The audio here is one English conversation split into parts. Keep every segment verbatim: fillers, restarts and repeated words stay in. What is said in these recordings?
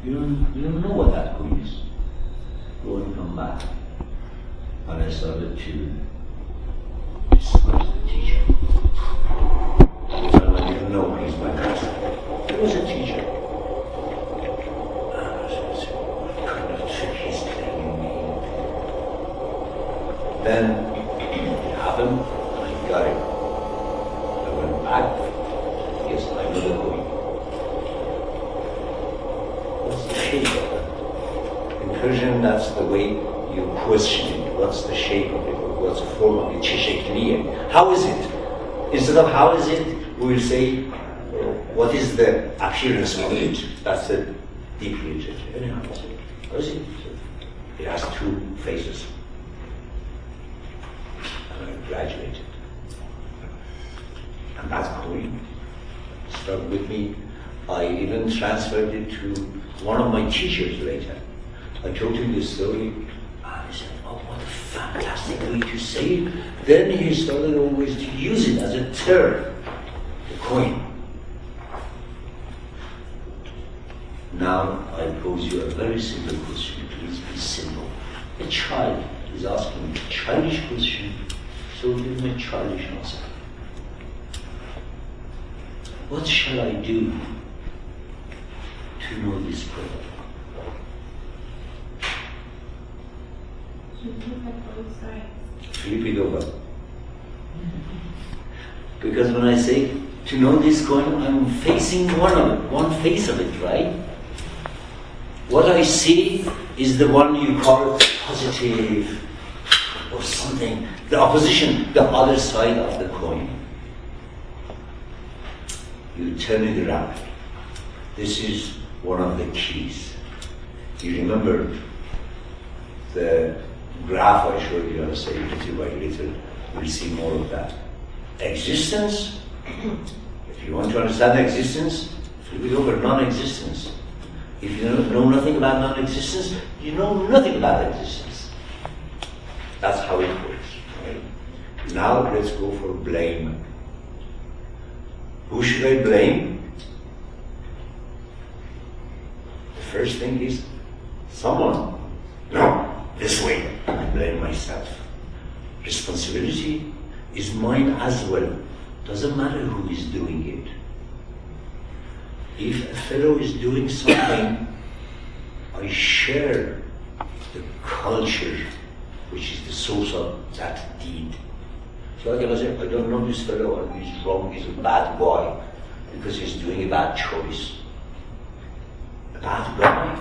You don't, you don't know what that coin is. Go and come back. And I started to discuss the teacher. And I didn't know he's my master. He was a teacher. And I said, what kind of trick he's playing me? Then it happened, and I got it. I went back. Yes, I know the coin. What's the shape of it? In Persian, that's the way you question it. What's the shape of it? What's the form of it? Cheshekliye. How is it? Instead of how is it, we will say, what is the appearance of it? That's the deep literature. Anyhow, how is it? It has two faces. And I graduated. And that coin stuck with me. I even transferred it to one of my teachers later. I told him this story, and he said, oh, what a fantastic way to say it. Then he started always to use it as a term, the coin. Now I pose you a very simple question. Please be simple. A child is asking a childish question, so give me a childish answer. What shall I do to know this God? Flip it over. Because when I say to know this coin, I'm facing one of it, one face of it, right? What I see is the one you call positive or something, the opposition, the other side of the coin. You turn it around. This is one of the keys. You remember the graph I showed you, I'll say little by little, we'll see more of that. Existence, if you want to understand existence, flip it over, non-existence. If you know nothing about non-existence, you know nothing about existence. That's how it works. Right? Now let's go for blame. Who should I blame? The first thing is someone. No. This way, I blame myself. Responsibility is mine as well. Doesn't matter who is doing it. If a fellow is doing something, I share the culture which is the source of that deed. So I can say, I don't know this fellow, and he's wrong, he's a bad boy, because he's doing a bad choice. A bad guy.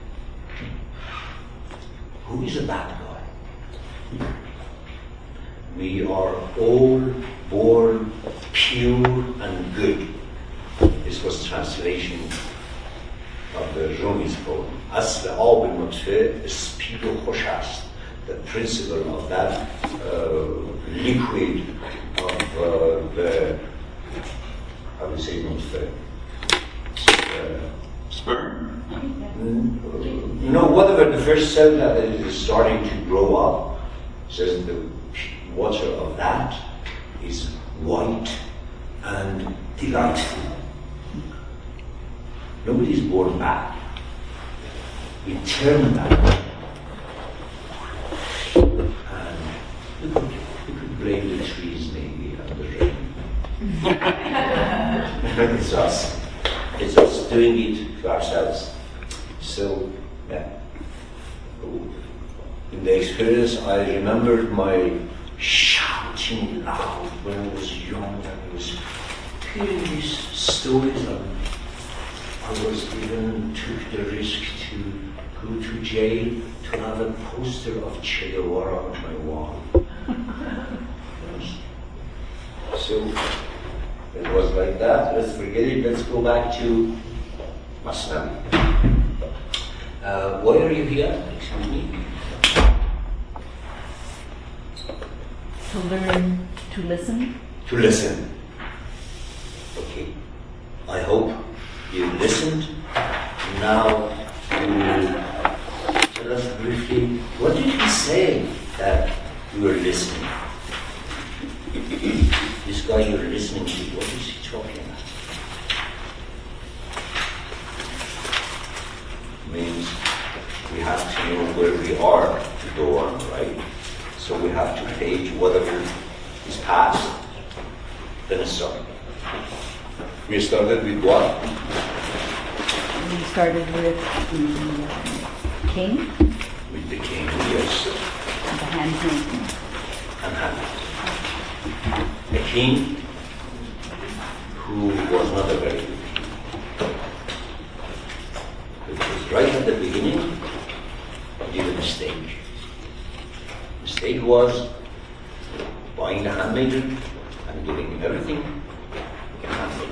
Who is a bad guy? We are all born pure and good. This was translation of the Rumi's poem. Asl آب نطفه اسپید و خوش است. The principle of that uh, liquid of uh, the, how do you say nutfe? Uh, Sperm? No, whatever the first cell that is starting to grow up, says the water of that is white and delightful. Nobody is born bad. We turn bad. And we could, we could blame the trees maybe and the rain. It's us. It's us doing it to ourselves. So, yeah. In the experience, I remembered my shouting loud when I was young, and I was hearing these stories, and I was even took the risk to go to jail to have a poster of Che Guevara on my wall. So, it was like that. Let's forget it. Let's go back to Masnavi. Uh, why are you here? Excuse me. To learn to listen. To listen. Okay. I hope you listened. Now you will tell us briefly, what did he say that you were listening? This guy you're listening to, what is he talking about? we are to go on, right? So we have to page whatever is past, then start. We started with what? We started with the uh, king. With the king, yes. And the handmaiden. And handmaiden. A king who was not a very good king. Because right at the beginning, he did a mistake. The mistake was buying the handmaiden and giving everything to the handmaiden.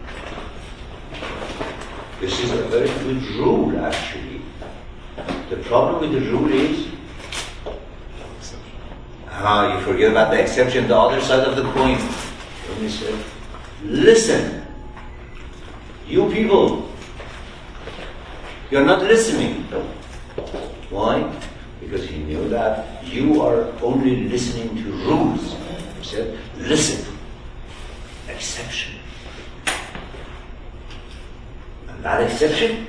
This is a very good rule, actually. The problem with the rule is, ah, you forget about the exception, the other side of the coin. Let me say, listen, you people, you're not listening. Why? Because he knew that you are only listening to rules. He said, listen, exception. And that exception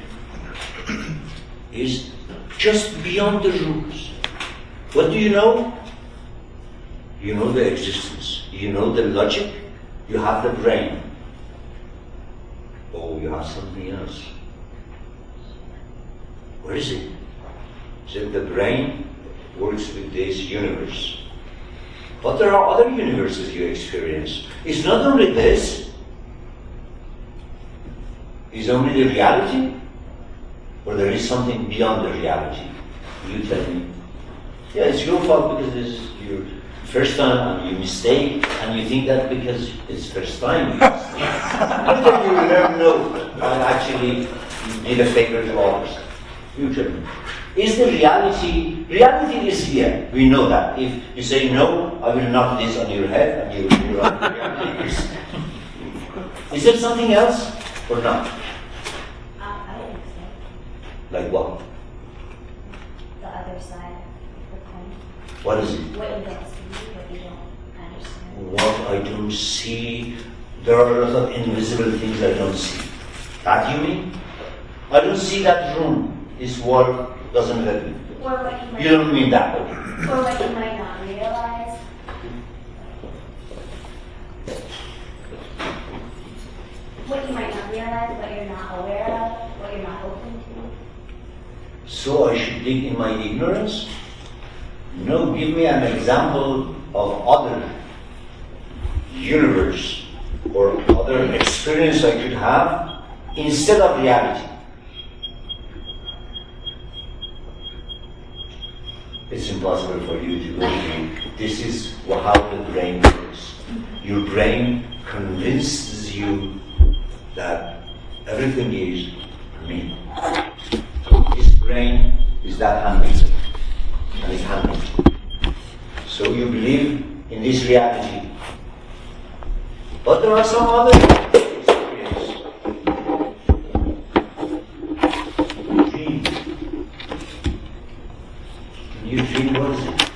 is just beyond the rules. What do you know? You know the existence. You know the logic. You have the brain. Oh, you have something else. Where is it? So the brain works with this universe. But there are other universes you experience. It's not only this. Is only the reality? Or there is something beyond the reality? You tell me. Yeah, it's your fault because this is your first time and you mistake and you think that because it's first time you mistake. Later you learn no, and actually you did a favor to others. You tell me. Is the reality, reality is here. We know that. If you say no, I will knock this on your head and you will do it. Reality is. Is there something else or not? Like what? The other side of the coin. What is it? What you don't see, what you don't understand. What I don't see, there are a lot of invisible things I don't see. That you mean? I don't see that room. This wall doesn't hurt me. Or what you might, You don't mean that, okay? or what you might not realize. What you might not realize, what you're not aware of, what you're not open to. So I should dig in my ignorance? No, give me an example of other universe or other experience I could have instead of reality. It's impossible for you to believe. This is how the brain works. Your brain convinces you that everything is me. This brain is that handmaiden, and it's handmaiden. So you believe in this reality. But there are some other experiences. Dream. You dream, what is it?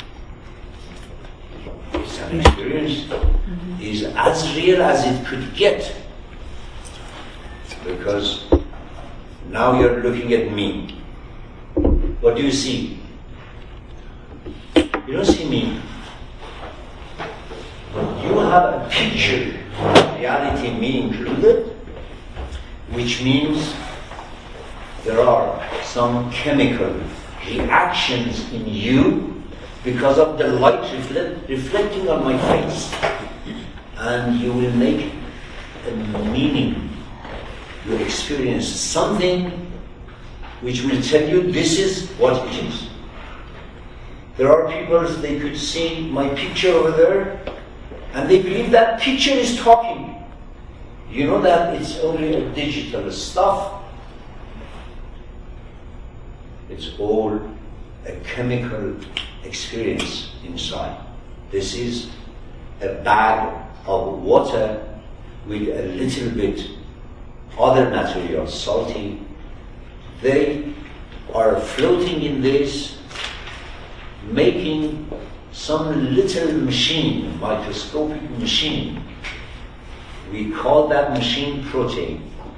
It's an experience. Mm-hmm. It's as real as it could get. Because now you're looking at me. What do you see? You don't see me. You have a picture, reality me included, which means there are some chemical reactions in you because of the light reflect, reflecting on my face. And you will make a meaning. You experience something which will tell you this is what it is. There are people, they could see my picture over there, and they believe that picture is talking. You know that it's only a digital stuff. It's all a chemical experience inside. This is a bag of water with a little bit other material, salty. They are floating in this, making some little machine, microscopic machine. We call that machine protein.